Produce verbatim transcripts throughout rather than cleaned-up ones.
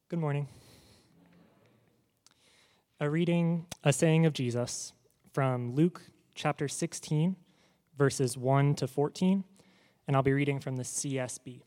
Good morning. A reading, a saying of Jesus from Luke chapter sixteen, verses one to fourteen, and I'll be reading from the C S B.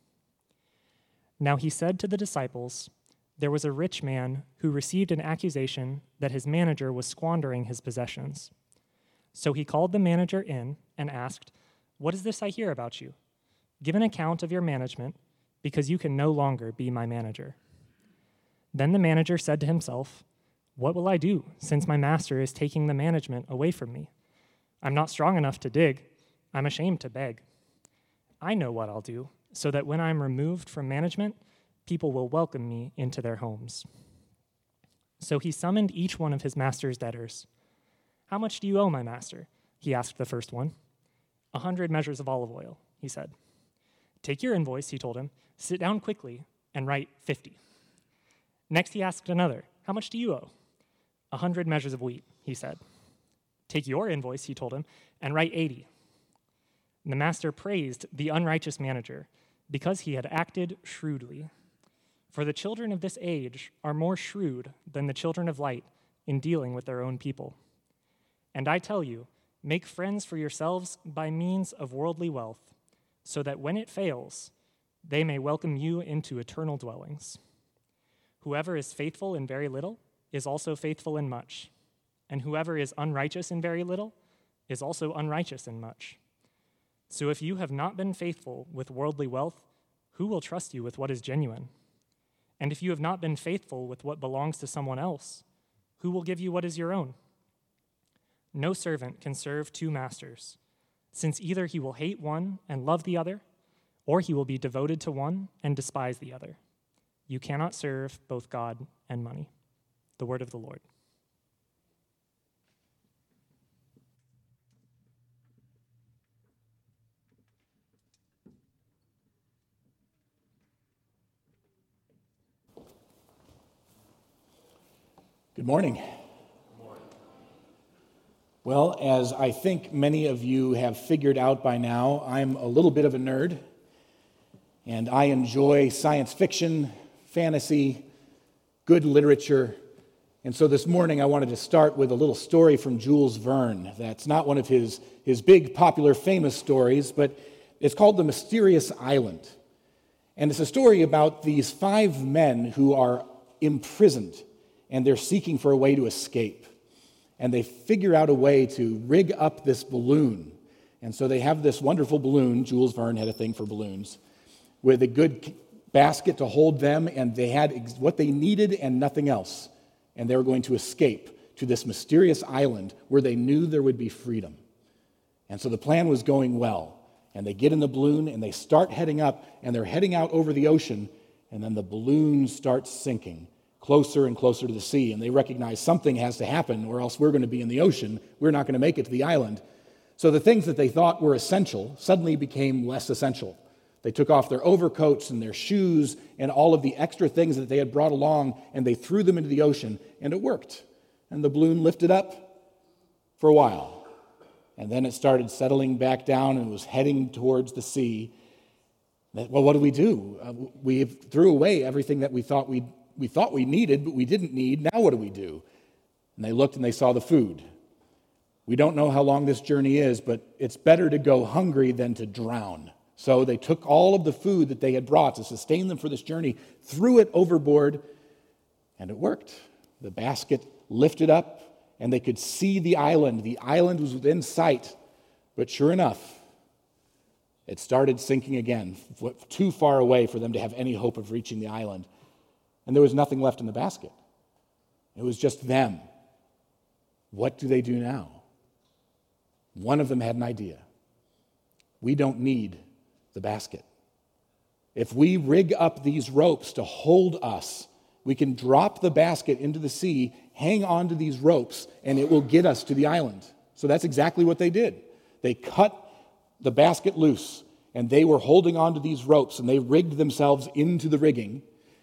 Now he said to the disciples, "There was a rich man who received an accusation that his manager was squandering his possessions. So he called the manager in and asked, 'What is this I hear about you? Give an account of your management, because you can no longer be my manager.' Then the manager said to himself, 'What will I do, since my master is taking the management away from me? I'm not strong enough to dig. I'm ashamed to beg. I know what I'll do, so that when I'm removed from management, people will welcome me into their homes.' So he summoned each one of his master's debtors. 'How much do you owe my master?' he asked the first one. A hundred measures of olive oil,' he said. 'Take your invoice,' he told him, 'sit down quickly, and write fifty.' Next he asked another, 'How much do you owe?' A hundred measures of wheat,' he said. 'Take your invoice,' he told him, 'and write eighty.' And the master praised the unrighteous manager because he had acted shrewdly. For the children of this age are more shrewd than the children of light in dealing with their own people. And I tell you, make friends for yourselves by means of worldly wealth, so that when it fails, they may welcome you into eternal dwellings. Whoever is faithful in very little is also faithful in much, and whoever is unrighteous in very little is also unrighteous in much. So if you have not been faithful with worldly wealth, who will trust you with what is genuine? And if you have not been faithful with what belongs to someone else, who will give you what is your own? No servant can serve two masters, since either he will hate one and love the other, or he will be devoted to one and despise the other. You cannot serve both God and money." The word of the Lord. Good morning. Well, as I think many of you have figured out by now, I'm a little bit of a nerd, and I enjoy science fiction, fantasy, good literature. And so this morning I wanted to start with a little story from Jules Verne. That's not one of his, his big, popular, famous stories, but it's called The Mysterious Island. And it's a story about these five men who are imprisoned, and they're seeking for a way to escape. And they figure out a way to rig up this balloon. And so they have this wonderful balloon. Jules Verne had a thing for balloons, with a good basket to hold them, and they had ex- what they needed and nothing else. And they were going to escape to this mysterious island where they knew there would be freedom. And so the plan was going well. And they get in the balloon, and they start heading up, and they're heading out over the ocean, and then the balloon starts sinking closer and closer to the sea, and they recognize something has to happen, or else we're going to be in the ocean. We're not going to make it to the island. So the things that they thought were essential suddenly became less essential. They took off their overcoats and their shoes and all of the extra things that they had brought along, and they threw them into the ocean, and it worked. And the balloon lifted up for a while. And then it started settling back down and was heading towards the sea. Well, what do we do? Uh, we threw away everything that we thought we we thought we needed, but we didn't need. Now what do we do? And they looked and they saw the food. We don't know how long this journey is, but it's better to go hungry than to drown. So they took all of the food that they had brought to sustain them for this journey, threw it overboard, and it worked. The basket lifted up, and they could see the island. The island was within sight, but sure enough, it started sinking again, too far away for them to have any hope of reaching the island. And there was nothing left in the basket. It was just them. What do they do now? One of them had an idea. We don't need the basket. If we rig up these ropes to hold us, we can drop the basket into the sea, hang on to these ropes, and it will get us to the island. So that's exactly what they did. They cut the basket loose, and they were holding on to these ropes, and they rigged themselves into the rigging,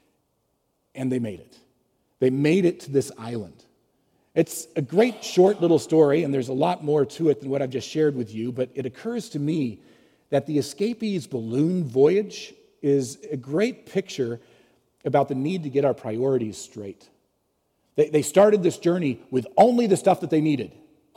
and they made it. They made it to this island. It's a great short little story, and there's a lot more to it than what I've just shared with you, but it occurs to me that the escapees' balloon voyage is a great picture about the need to get our priorities straight. They, they started this journey with only the stuff that they needed.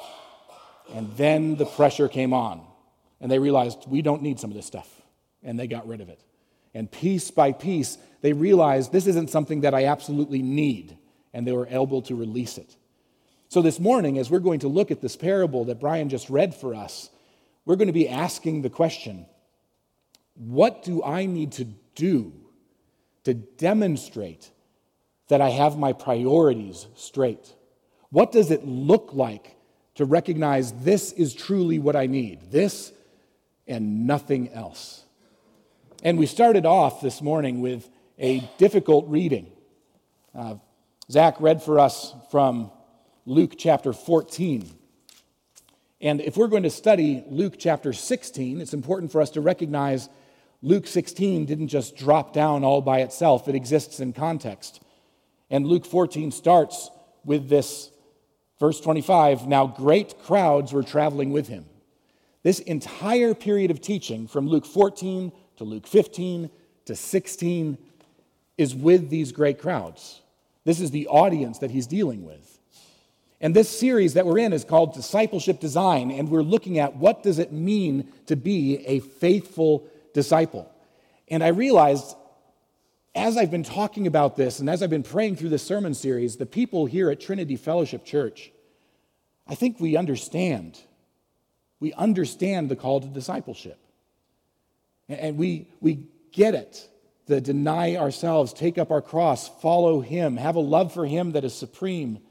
And then the pressure came on, and they realized we don't need some of this stuff, and they got rid of it. And piece by piece, they realized this isn't something that I absolutely need, and they were able to release it. So this morning, as we're going to look at this parable that Brian just read for us, we're going to be asking the question, what do I need to do to demonstrate that I have my priorities straight? What does it look like to recognize this is truly what I need, this and nothing else? And we started off this morning with a difficult reading. Uh, Zach read for us from Luke chapter fourteen. And if we're going to study Luke chapter sixteen, it's important for us to recognize Luke sixteen didn't just drop down all by itself. It exists in context. And Luke fourteen starts with this, verse twenty-five, now great crowds were traveling with him. This entire period of teaching from Luke fourteen to Luke fifteen to sixteen is with these great crowds. This is the audience that he's dealing with. And this series that we're in is called Discipleship Design, and we're looking at what does it mean to be a faithful disciple. And I realized as I've been talking about this and as I've been praying through this sermon series, the people here at Trinity Fellowship Church, I think we understand. We understand the call to discipleship. And we, we get it. To deny ourselves, take up our cross, follow him, have a love for him that is supreme.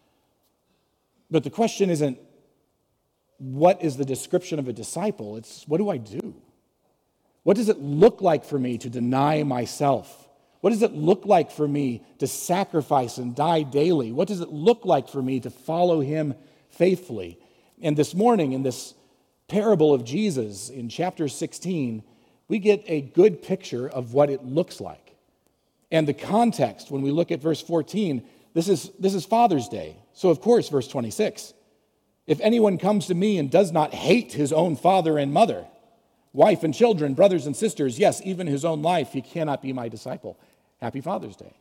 But the question isn't, what is the description of a disciple? It's, what do I do? What does it look like for me to deny myself? What does it look like for me to sacrifice and die daily? What does it look like for me to follow him faithfully? And this morning, in this parable of Jesus in chapter sixteen, we get a good picture of what it looks like. And the context, when we look at verse fourteen, this is, this is Father's Day. So of course, verse twenty-six, if anyone comes to me and does not hate his own father and mother, wife and children, brothers and sisters, yes, even his own life, he cannot be my disciple. Happy Father's Day.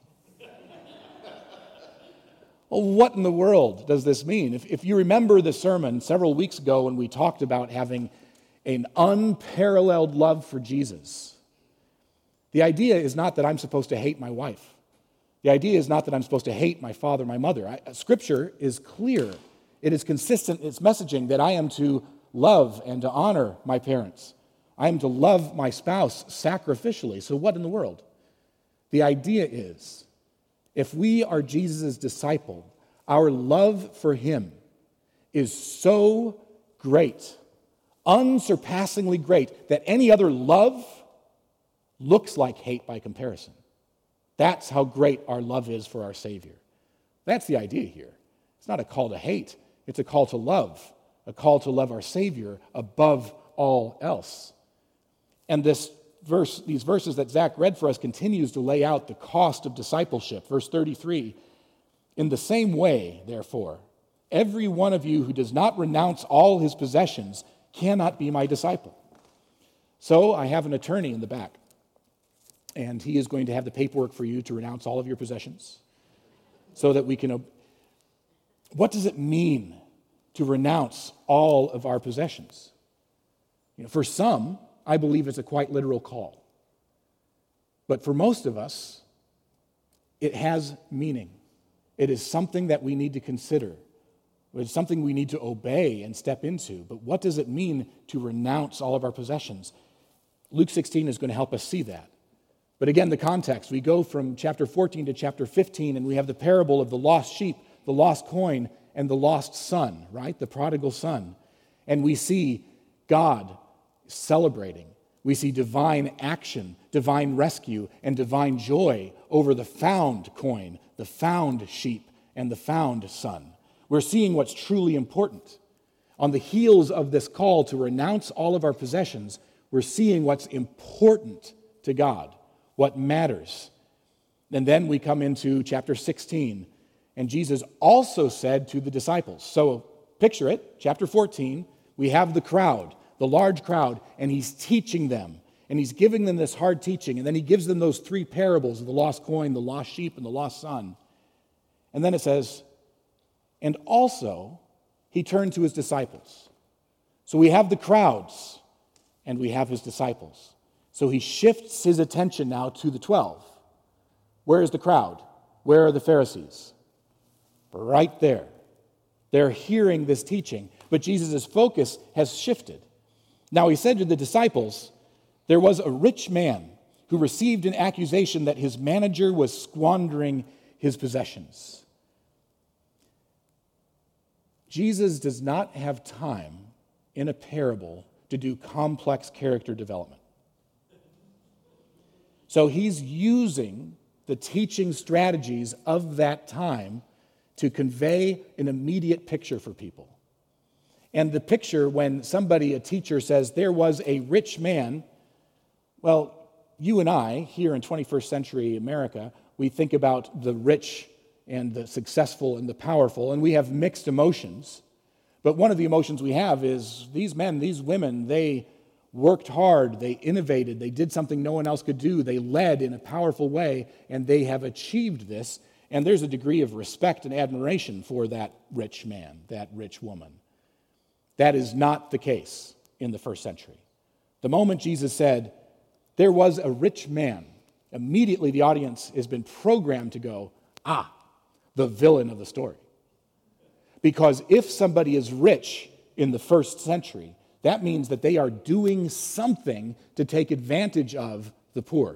Well, what in the world does this mean? If, if you remember the sermon several weeks ago when we talked about having an unparalleled love for Jesus, the idea is not that I'm supposed to hate my wife. The idea is not that I'm supposed to hate my father, my mother. I, Scripture is clear. It is consistent in its messaging that I am to love and to honor my parents. I am to love my spouse sacrificially. So what in the world? The idea is, if we are Jesus' disciple, our love for him is so great, unsurpassingly great, that any other love looks like hate by comparison. That's how great our love is for our Savior. That's the idea here. It's not a call to hate. It's a call to love, a call to love our Savior above all else. And this verse, these verses that Zach read for us continues to lay out the cost of discipleship. Verse thirty-three, in the same way, therefore, every one of you who does not renounce all his possessions cannot be my disciple. So I have an attorney in the back, and he is going to have the paperwork for you to renounce all of your possessions so that we can... What does it mean to renounce all of our possessions? You know, for some, I believe it's a quite literal call. But for most of us, it has meaning. It is something that we need to consider. It's something we need to obey and step into. But what does it mean to renounce all of our possessions? Luke sixteen is going to help us see that. But again, the context, we go from chapter fourteen to chapter fifteen, and we have the parable of the lost sheep, the lost coin, and the lost son, right? The prodigal son. And we see God celebrating. We see divine action, divine rescue, and divine joy over the found coin, the found sheep, and the found son. We're seeing what's truly important. On the heels of this call to renounce all of our possessions, we're seeing what's important to God, what matters. And then we come into chapter sixteen, and Jesus also said to the disciples, so picture it, chapter fourteen, we have the crowd, the large crowd, and he's teaching them, and he's giving them this hard teaching, and then he gives them those three parables of the lost coin, the lost sheep, and the lost son. And then it says, and also he turned to his disciples. So we have the crowds, and we have his disciples. So he shifts his attention now to the twelve. Where is the crowd? Where are the Pharisees? Right there. They're hearing this teaching, but Jesus' focus has shifted. Now he said to the disciples, there was a rich man who received an accusation that his manager was squandering his possessions. Jesus does not have time in a parable to do complex character development. So he's using the teaching strategies of that time to convey an immediate picture for people. And the picture, when somebody, a teacher, says there was a rich man, well, you and I, here in twenty-first century America, we think about the rich and the successful and the powerful, and we have mixed emotions. But one of the emotions we have is these men, these women, they worked hard, they innovated, they did something no one else could do, they led in a powerful way, and they have achieved this, and there's a degree of respect and admiration for that rich man, that rich woman. That is not the case in the first century. The moment Jesus said, there was a rich man, immediately the audience has been programmed to go, ah, the villain of the story. Because if somebody is rich in the first century, that means that they are doing something to take advantage of the poor.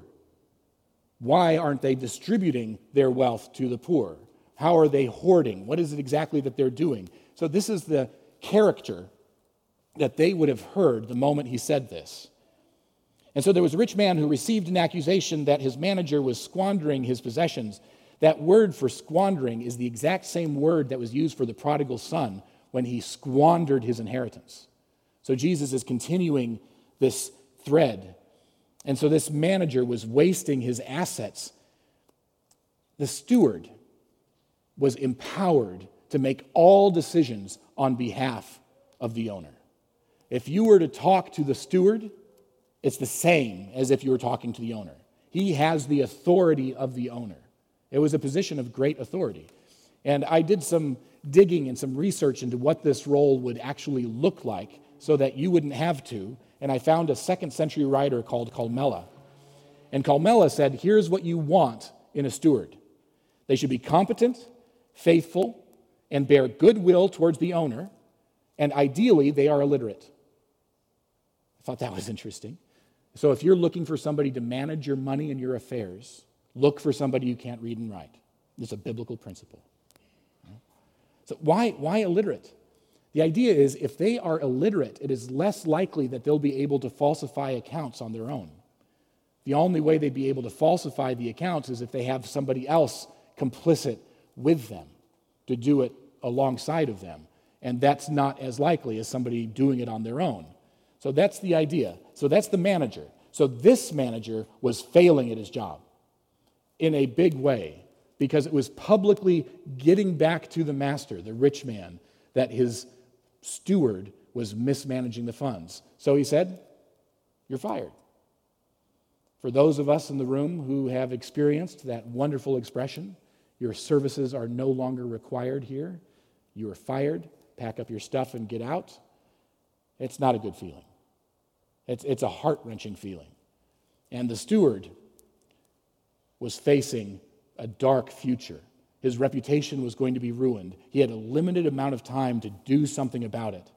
Why aren't they distributing their wealth to the poor? How are they hoarding? What is it exactly that they're doing? So this is the character that they would have heard the moment he said this. And so there was a rich man who received an accusation that his manager was squandering his possessions. That word for squandering is the exact same word that was used for the prodigal son when he squandered his inheritance. So Jesus is continuing this thread. And so this manager was wasting his assets. The steward was empowered to make all decisions on behalf of the owner. If you were to talk to the steward, it's the same as if you were talking to the owner. He has the authority of the owner. It was a position of great authority. And I did some digging and some research into what this role would actually look like so that you wouldn't have to. And I found a second century writer called Colmella. And Colmella said, here's what you want in a steward. They should be competent, faithful, and bear goodwill towards the owner. And ideally, they are illiterate. I thought that was interesting. So if you're looking for somebody to manage your money and your affairs, look for somebody who can't read and write. It's a biblical principle. So why, why illiterate? The idea is if they are illiterate, it is less likely that they'll be able to falsify accounts on their own. The only way they'd be able to falsify the accounts is if they have somebody else complicit with them to do it alongside of them. And that's not as likely as somebody doing it on their own. So that's the idea. So that's the manager. So this manager was failing at his job in a big way because it was publicly getting back to the master, the rich man, that his steward was mismanaging the funds. So he said, you're fired. For those of us in the room who have experienced that wonderful expression, your services are no longer required here. You are fired. Pack up your stuff and get out. It's not a good feeling. It's, it's a heart-wrenching feeling. And the steward was facing a dark future. His reputation was going to be ruined. He had a limited amount of time to do something about it.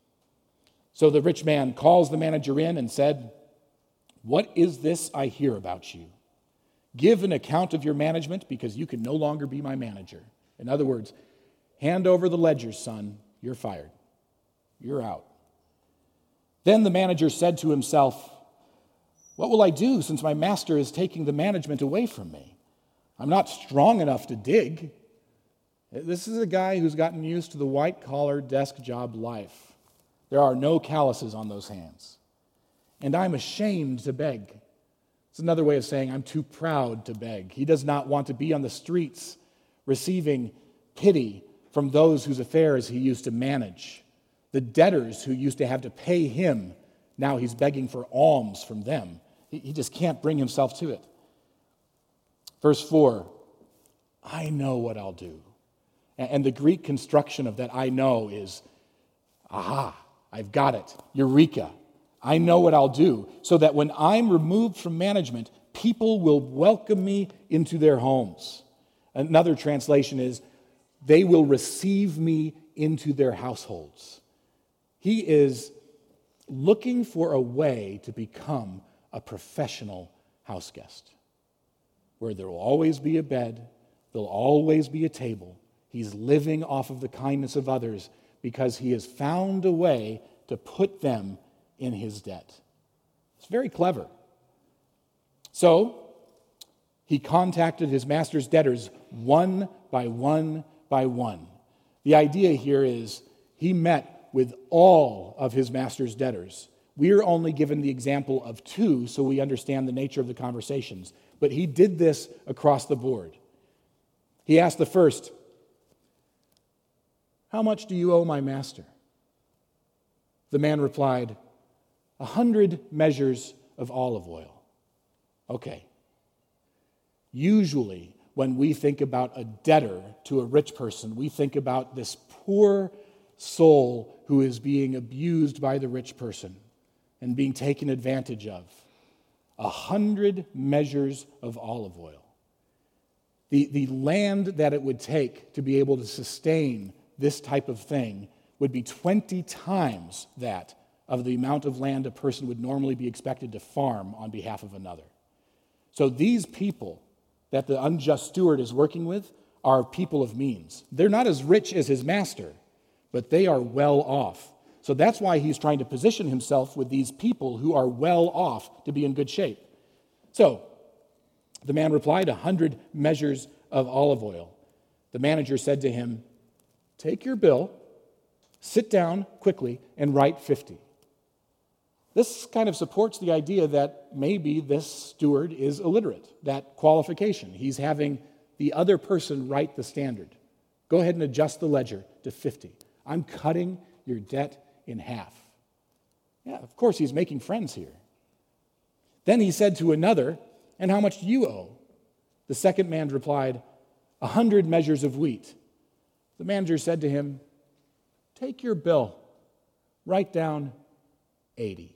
So the rich man calls the manager in and said, what is this I hear about you? Give an account of your management because you can no longer be my manager. In other words, hand over the ledgers, son. You're fired. You're out. Then the manager said to himself, what will I do since my master is taking the management away from me? I'm not strong enough to dig. This is a guy who's gotten used to the white-collar desk job life. There are no calluses on those hands. And I'm ashamed to beg. It's another way of saying I'm too proud to beg. He does not want to be on the streets receiving pity from those whose affairs he used to manage, the debtors who used to have to pay him Now he's begging for alms from them. He, he just can't bring himself to it. Verse four, I know what I'll do. And, and the Greek construction of that I know is, aha, I've got it, eureka. I know what I'll do, so that when I'm removed from management, people will welcome me into their homes. Another translation is, they will receive me into their households. He is looking for a way to become a professional house guest, where there will always be a bed, there'll always be a table. He's living off of the kindness of others because he has found a way to put them in his debt. It's very clever. So, he contacted his master's debtors one by one by one. The idea here is he met with all of his master's debtors. We're only given the example of two so we understand the nature of the conversations. But he did this across the board. He asked the first, how much do you owe my master? The man replied, a hundred measures of olive oil. Okay. Usually, when we think about a debtor to a rich person, we think about this poor soul who is being abused by the rich person and being taken advantage of. A hundred measures of olive oil. The, the land that it would take to be able to sustain this type of thing would be twenty times that of the amount of land a person would normally be expected to farm on behalf of another. So these people that the unjust steward is working with are people of means. They're not as rich as his master, but they are well off. So that's why he's trying to position himself with these people who are well off to be in good shape. So the man replied, a hundred measures of olive oil. The manager said to him, take your bill, sit down quickly, and write fifty. This kind of supports the idea that maybe this steward is illiterate, that qualification. He's having the other person write the standard. Go ahead and adjust the ledger to fifty. I'm cutting your debt in half. Yeah, of course, he's making friends here. Then he said to another, and how much do you owe? The second man replied, a hundred measures of wheat. The manager said to him, take your bill, write down eighty.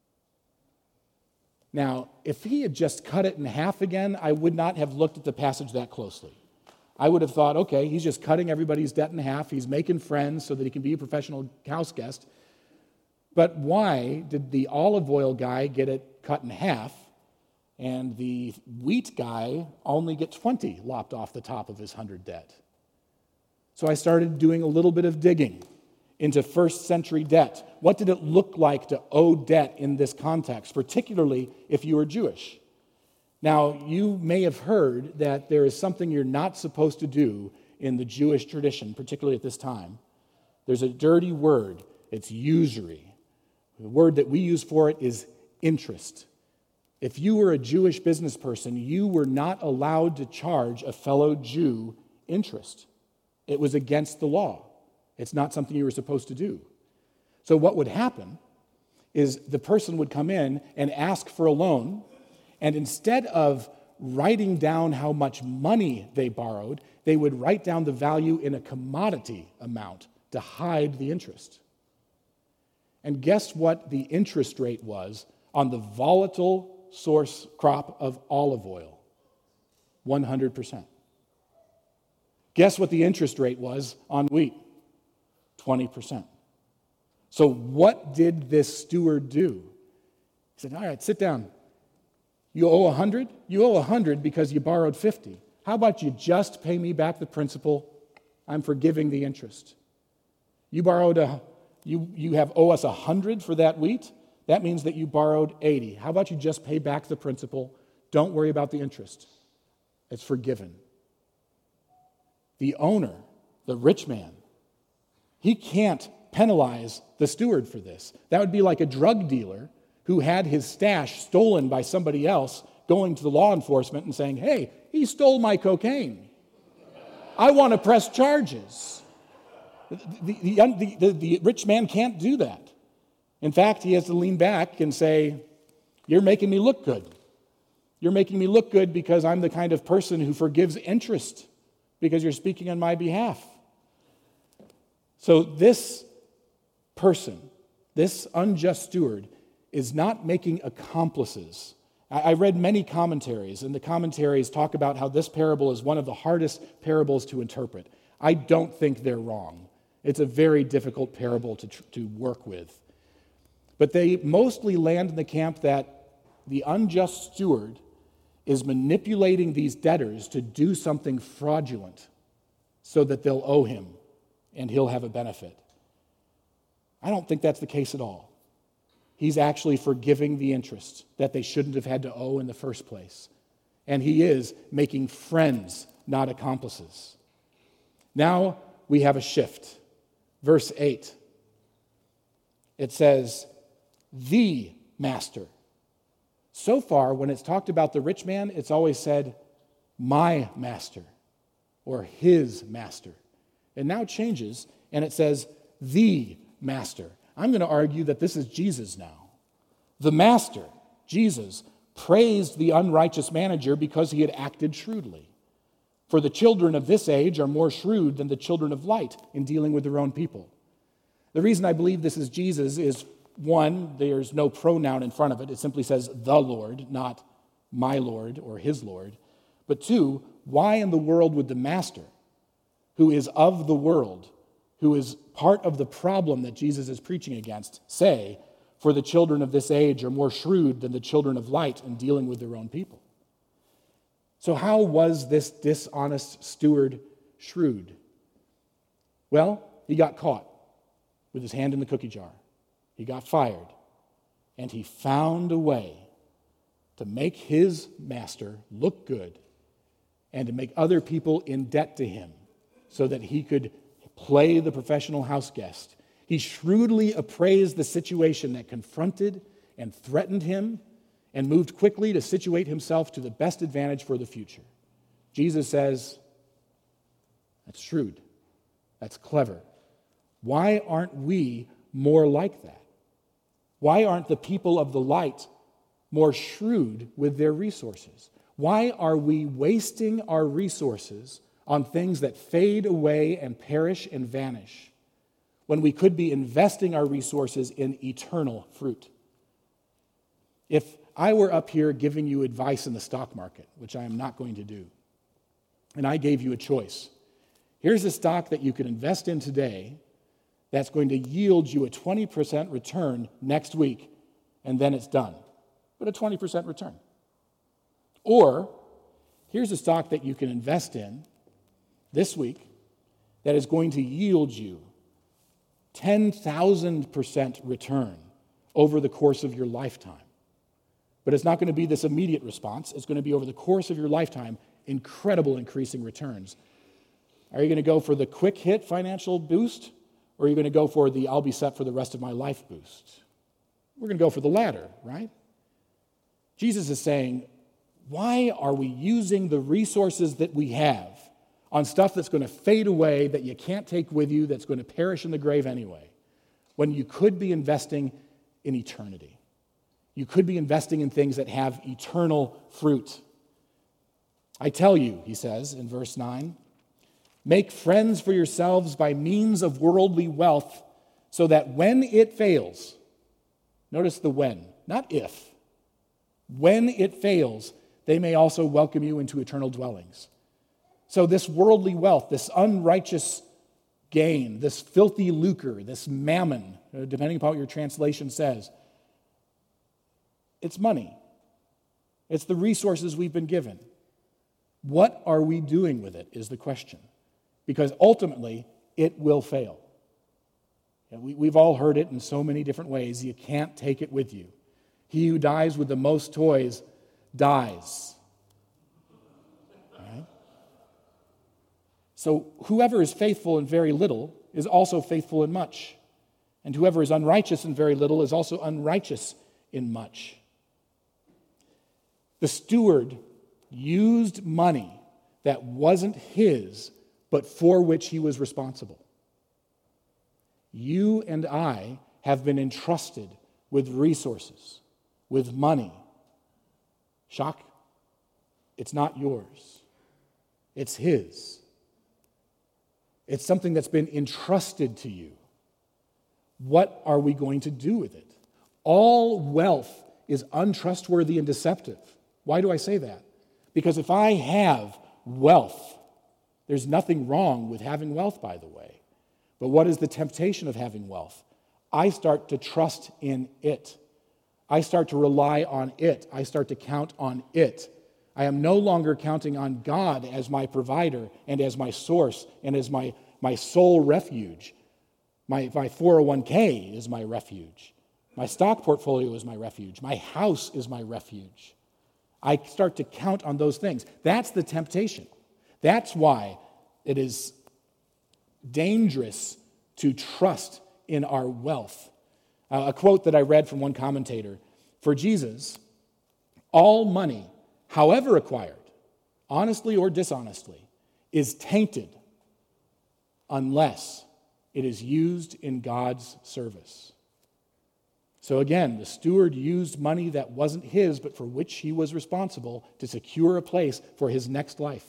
Now, if he had just cut it in half again, I would not have looked at the passage that closely. I would have thought, okay, he's just cutting everybody's debt in half. He's making friends so that he can be a professional house guest. But why did the olive oil guy get it cut in half and the wheat guy only get twenty lopped off the top of his hundred debt? So I started doing a little bit of digging into first century debt. What did it look like to owe debt in this context, particularly if you were Jewish? Now, you may have heard that there is something you're not supposed to do in the Jewish tradition, particularly at this time. There's a dirty word. It's usury. The word that we use for it is interest. If you were a Jewish business person, you were not allowed to charge a fellow Jew interest. It was against the law. It's not something you were supposed to do. So what would happen is the person would come in and ask for a loan, and instead of writing down how much money they borrowed, they would write down the value in a commodity amount to hide the interest. And guess what the interest rate was on the volatile source crop of olive oil? one hundred percent. Guess what the interest rate was on wheat? twenty percent. So what did this steward do? He said, all right, sit down. You owe one hundred? You owe one hundred because you borrowed fifty. How about you just pay me back the principal? I'm forgiving the interest. You borrowed a, you, you have owe us one hundred for that wheat? That means that you borrowed eighty. How about you just pay back the principal? Don't worry about the interest. It's forgiven. The owner, the rich man, he can't penalize the steward for this. That would be like a drug dealer who had his stash stolen by somebody else going to the law enforcement and saying, hey, he stole my cocaine. I want to press charges. The, the, the, the, the rich man can't do that. In fact, he has to lean back and say, you're making me look good. You're making me look good because I'm the kind of person who forgives interest because you're speaking on my behalf. So this person, this unjust steward, is not making accomplices. I read many commentaries, and the commentaries talk about how this parable is one of the hardest parables to interpret. I don't think they're wrong. It's a very difficult parable to, to work with. But they mostly land in the camp that the unjust steward is manipulating these debtors to do something fraudulent so that they'll owe him and he'll have a benefit. I don't think that's the case at all. He's actually forgiving the interest that they shouldn't have had to owe in the first place. And he is making friends, not accomplices. Now we have a shift. Verse eight. It says, the master. So far, when it's talked about the rich man, it's always said, my master, or his master. It now changes, and it says, the master. I'm going to argue that this is Jesus now. The master, Jesus, praised the unrighteous manager because he had acted shrewdly. For the children of this age are more shrewd than the children of light in dealing with their own people. The reason I believe this is Jesus is, one, there's no pronoun in front of it. It simply says the Lord, not my Lord or his Lord. But two, why in the world would the master, who is of the world, who is part of the problem that Jesus is preaching against, say, for the children of this age are more shrewd than the children of light in dealing with their own people? So how was this dishonest steward shrewd? Well, he got caught with his hand in the cookie jar. He got fired, and he found a way to make his master look good and to make other people in debt to him so that he could play the professional house guest. He shrewdly appraised the situation that confronted and threatened him and moved quickly to situate himself to the best advantage for the future. Jesus says, that's shrewd. That's clever. Why aren't we more like that? Why aren't the people of the light more shrewd with their resources? Why are we wasting our resources on things that fade away and perish and vanish when we could be investing our resources in eternal fruit? If I were up here giving you advice in the stock market, which I am not going to do, and I gave you a choice, here's a stock that you can invest in today that's going to yield you a twenty percent return next week, and then it's done. But a twenty percent return. Or, here's a stock that you can invest in this week that is going to yield you ten thousand percent return over the course of your lifetime. But it's not going to be this immediate response. It's going to be over the course of your lifetime, incredible increasing returns. Are you going to go for the quick hit financial boost? Or are you going to go for the I'll be set for the rest of my life boost? We're going to go for the latter, right? Jesus is saying, why are we using the resources that we have on stuff that's going to fade away, that you can't take with you, that's going to perish in the grave anyway, when you could be investing in eternity? You could be investing in things that have eternal fruit. I tell you, he says in verse nine, make friends for yourselves by means of worldly wealth, so that when it fails, notice the when, not if, when it fails, they may also welcome you into eternal dwellings. So this worldly wealth, this unrighteous gain, this filthy lucre, this mammon, depending upon what your translation says, it's money. It's the resources we've been given. What are we doing with it is the question. Because ultimately, it will fail. And we, we've all heard it in so many different ways. You can't take it with you. He who dies with the most toys dies. Right? So whoever is faithful in very little is also faithful in much. And whoever is unrighteous in very little is also unrighteous in much. The steward used money that wasn't his, but for which he was responsible. You and I have been entrusted with resources, with money. Shock? It's not yours. It's His. It's something that's been entrusted to you. What are we going to do with it? All wealth is untrustworthy and deceptive. Why do I say that? Because if I have wealth, there's nothing wrong with having wealth, by the way. But what is the temptation of having wealth? I start to trust in it. I start to rely on it. I start to count on it. I am no longer counting on God as my provider and as my source and as my, my sole refuge. My, my four oh one k is my refuge. My stock portfolio is my refuge. My house is my refuge. I start to count on those things. That's the temptation. That's why it is dangerous to trust in our wealth. Uh, a quote that I read from one commentator, for Jesus, all money, however acquired, honestly or dishonestly, is tainted unless it is used in God's service. So again, the steward used money that wasn't his, but for which he was responsible to secure a place for his next life.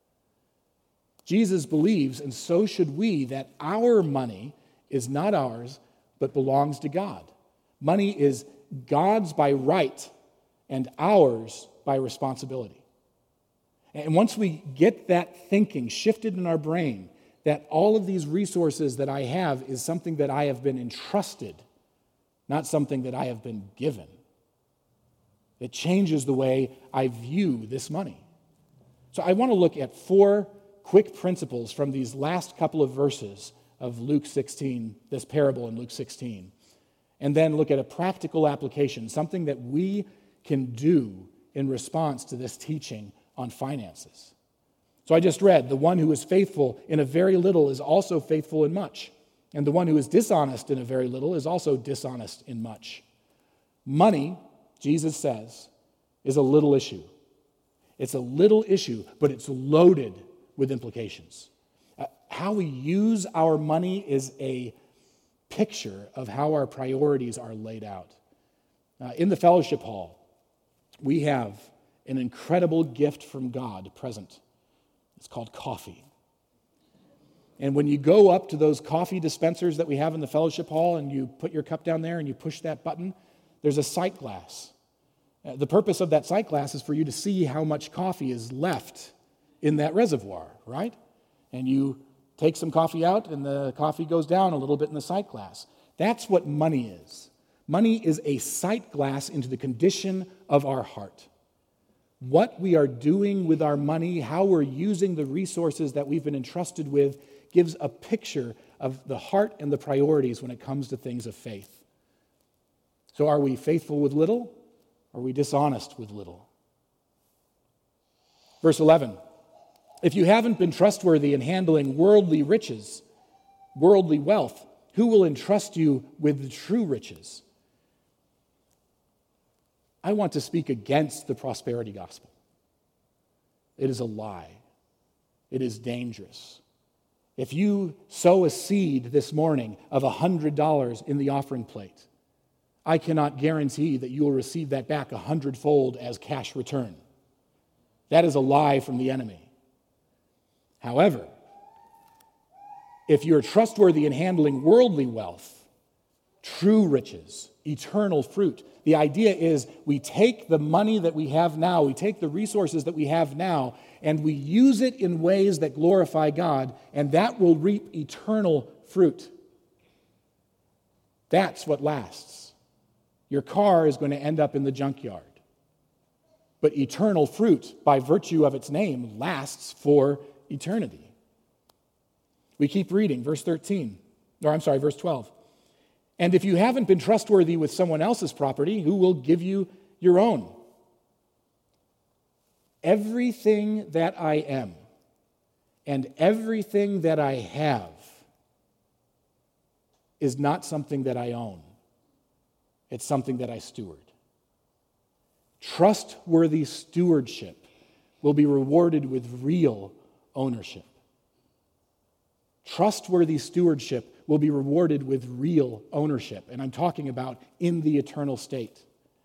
Jesus believes, and so should we, that our money is not ours, but belongs to God. Money is God's by right and ours by responsibility. And once we get that thinking shifted in our brain, that all of these resources that I have is something that I have been entrusted, not something that I have been given, it changes the way I view this money. So I want to look at four quick principles from these last couple of verses of Luke sixteen, this parable in Luke sixteen, and then look at a practical application, something that we can do in response to this teaching on finances. So I just read, the one who is faithful in a very little is also faithful in much, and the one who is dishonest in a very little is also dishonest in much. Money, Jesus says, is a little issue. It's a little issue, but it's loaded with implications. Uh, how we use our money is a picture of how our priorities are laid out. Uh, in the fellowship hall, we have an incredible gift from God present. It's called coffee. And when you go up to those coffee dispensers that we have in the fellowship hall and you put your cup down there and you push that button, there's a sight glass. Uh, the purpose of that sight glass is for you to see how much coffee is left in that reservoir, right? And you take some coffee out and the coffee goes down a little bit in the sight glass. That's what money is. Money is a sight glass into the condition of our heart. What we are doing with our money, how we're using the resources that we've been entrusted with, gives a picture of the heart and the priorities when it comes to things of faith. So are we faithful with little? Or are we dishonest with little? Verse eleven, if you haven't been trustworthy in handling worldly riches, worldly wealth, who will entrust you with the true riches? I want to speak against the prosperity gospel. It is a lie. It is dangerous. If you sow a seed this morning of one hundred dollars in the offering plate, I cannot guarantee that you will receive that back a hundredfold as cash return. That is a lie from the enemy. However, if you're trustworthy in handling worldly wealth, true riches, eternal fruit, the idea is we take the money that we have now, we take the resources that we have now, and we use it in ways that glorify God, and that will reap eternal fruit. That's what lasts. Your car is going to end up in the junkyard. But eternal fruit, by virtue of its name, lasts for eternity. We keep reading, verse thirteen, or I'm sorry, verse twelve. And if you haven't been trustworthy with someone else's property, who will give you your own? Everything that I am and everything that I have is not something that I own. It's something that I steward. Trustworthy stewardship will be rewarded with real ownership. Trustworthy stewardship will be rewarded with real ownership, and I'm talking about in the eternal state.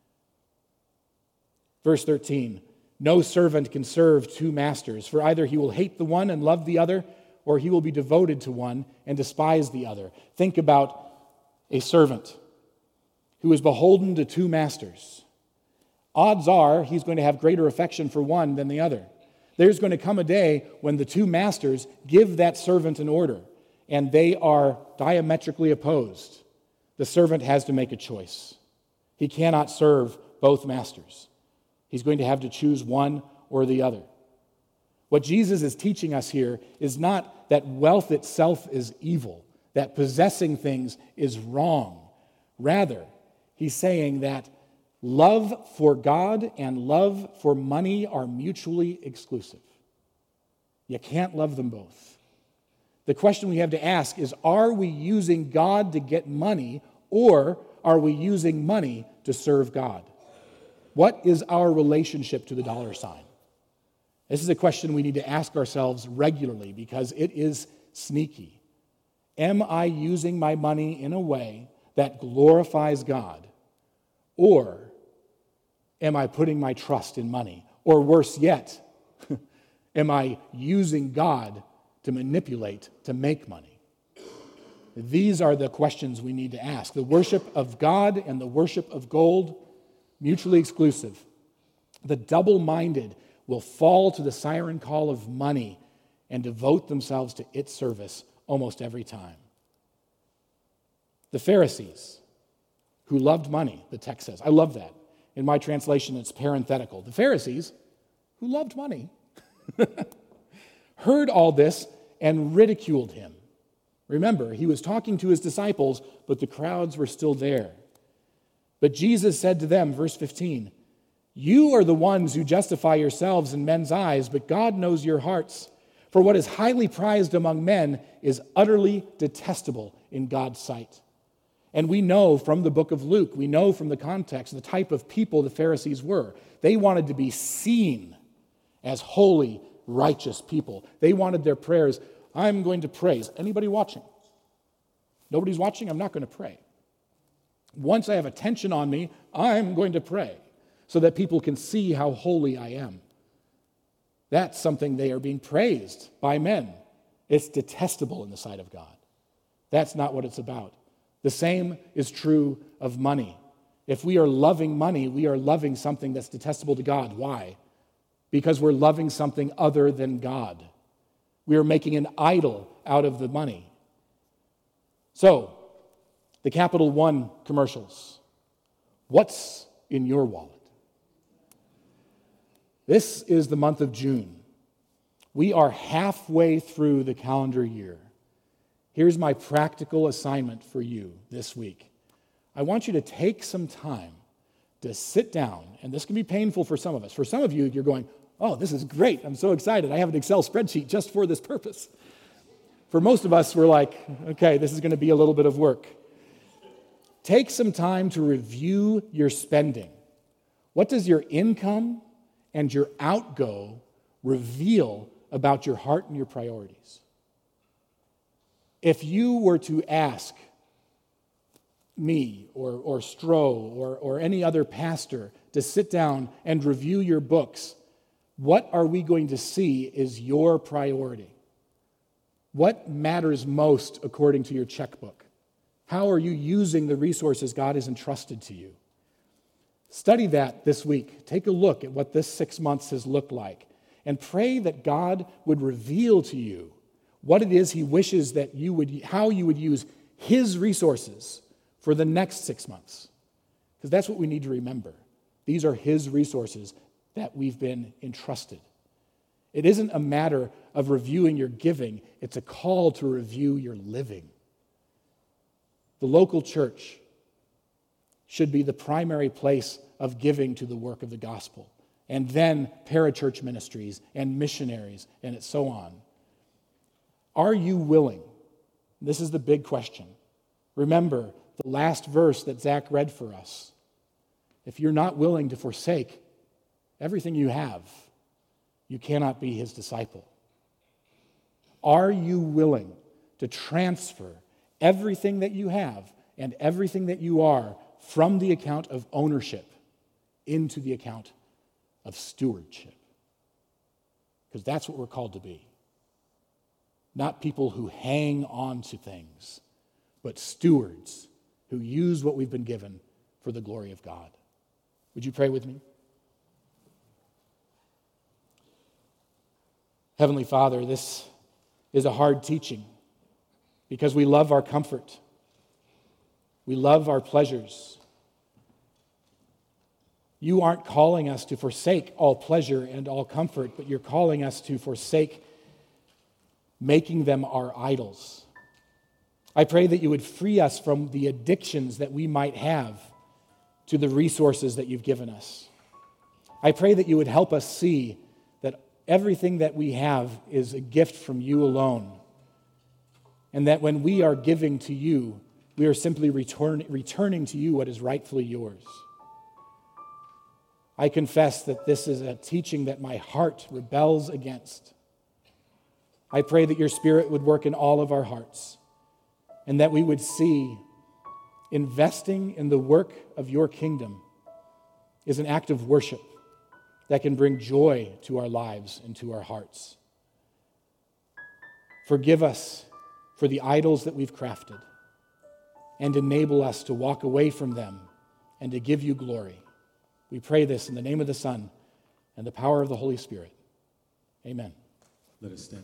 Verse thirteen, no servant can serve two masters, for either he will hate the one and love the other, or he will be devoted to one and despise the other. Think about a servant who is beholden to two masters. Odds are he's going to have greater affection for one than the other. There's going to come a day when the two masters give that servant an order, and they are diametrically opposed. The servant has to make a choice. He cannot serve both masters. He's going to have to choose one or the other. What Jesus is teaching us here is not that wealth itself is evil, that possessing things is wrong. Rather, he's saying that love for God and love for money are mutually exclusive. You can't love them both. The question we have to ask is, are we using God to get money, or are we using money to serve God? What is our relationship to the dollar sign? This is a question we need to ask ourselves regularly because it is sneaky. Am I using my money in a way that glorifies God? Or am I putting my trust in money? Or worse yet, am I using God to manipulate, to make money? These are the questions we need to ask. The worship of God and the worship of gold, mutually exclusive. The double-minded will fall to the siren call of money and devote themselves to its service almost every time. The Pharisees, who loved money, the text says. I love that. In my translation, it's parenthetical. The Pharisees, who loved money, heard all this and ridiculed him. Remember, he was talking to his disciples, but the crowds were still there. But Jesus said to them, verse fifteen, you are the ones who justify yourselves in men's eyes, but God knows your hearts. For what is highly prized among men is utterly detestable in God's sight. And we know from the book of Luke, we know from the context, the type of people the Pharisees were. They wanted to be seen as holy, righteous people. They wanted their prayers, I'm going to pray. Is anybody watching? Nobody's watching? I'm not going to pray. Once I have attention on me, I'm going to pray so that people can see how holy I am. That's something they are being praised by men. It's detestable in the sight of God. That's not what it's about. The same is true of money. If we are loving money, we are loving something that's detestable to God. Why? Because we're loving something other than God. We are making an idol out of the money. So, the Capital One commercials. What's in your wallet? This is the month of June. We are halfway through the calendar year. Here's my practical assignment for you this week. I want you to take some time to sit down, and this can be painful for some of us. For some of you, you're going, oh, this is great. I'm so excited. I have an Excel spreadsheet just for this purpose. For most of us, we're like, okay, this is going to be a little bit of work. Take some time to review your spending. What does your income and your outgo reveal about your heart and your priorities? If you were to ask me or, or Stroh or, or any other pastor to sit down and review your books, what are we going to see is your priority? What matters most according to your checkbook? How are you using the resources God has entrusted to you? Study that this week. Take a look at what this six months has looked like and pray that God would reveal to you what it is He wishes that you would, how you would use His resources for the next six months. Because that's what we need to remember. These are His resources that we've been entrusted. It isn't a matter of reviewing your giving, it's a call to review your living. The local church should be the primary place of giving to the work of the gospel, and then parachurch ministries and missionaries and so on. Are you willing? This is the big question. Remember the last verse that Zach read for us. If you're not willing to forsake everything you have, you cannot be His disciple. Are you willing to transfer everything that you have and everything that you are from the account of ownership into the account of stewardship. Because that's what we're called to be. Not people who hang on to things, but stewards who use what we've been given for the glory of God. Would you pray with me? Heavenly Father, this is a hard teaching because we love our comfort. We love our pleasures. You aren't calling us to forsake all pleasure and all comfort, but you're calling us to forsake making them our idols. I pray that you would free us from the addictions that we might have to the resources that you've given us. I pray that you would help us see that everything that we have is a gift from you alone, and that when we are giving to you, we are simply return, returning to you what is rightfully yours. I confess that this is a teaching that my heart rebels against. I pray that your Spirit would work in all of our hearts, and that we would see investing in the work of your kingdom is an act of worship that can bring joy to our lives and to our hearts. Forgive us for the idols that we've crafted, and enable us to walk away from them and to give you glory. We pray this in the name of the Son and the power of the Holy Spirit. Amen. Let us stand.